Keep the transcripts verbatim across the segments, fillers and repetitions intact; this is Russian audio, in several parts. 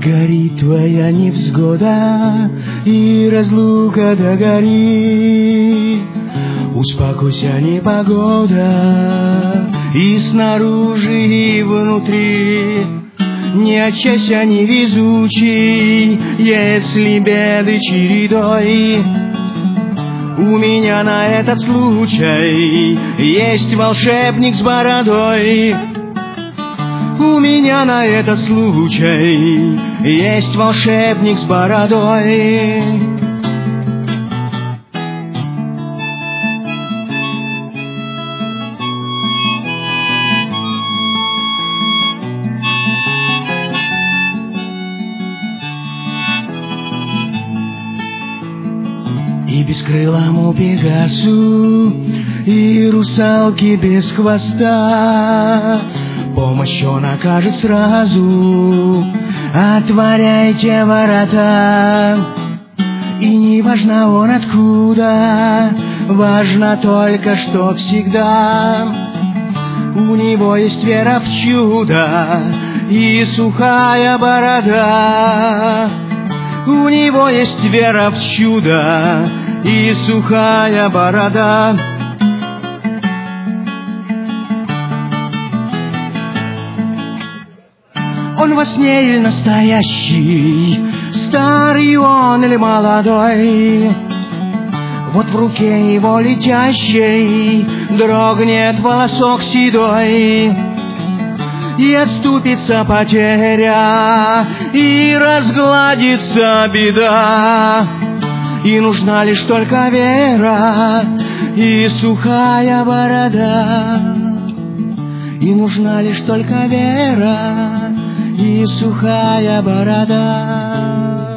Догорит твоя невзгода, и разлука догорит. Успокойся, непогода, и снаружи, и внутри. Не отчайся, невезучий, если беды чередой. У меня на этот случай есть волшебник с бородой. У меня на этот случай есть волшебник с бородой. И бескрылому Пегасу, и русалке без хвоста помощь он окажет сразу. Отворяйте ворота, и не важно он откуда, важно только, что всегда у него есть вера в чудо и сухая борода. У него есть вера в чудо и сухая борода. Он во сне или настоящий, старый он или молодой. Вот в руке его летящей дрогнет волосок седой. И отступится потеря, и разгладится беда. И нужна лишь только вера и сухая борода. И нужна лишь только вера и сухая борода.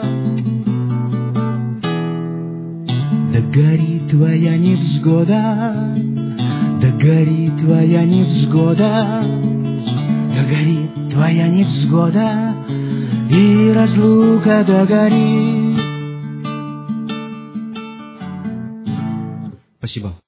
Да горит твоя невзгода, да горит твоя невзгода, да горит твоя невзгода, и разлука догорит. Спасибо.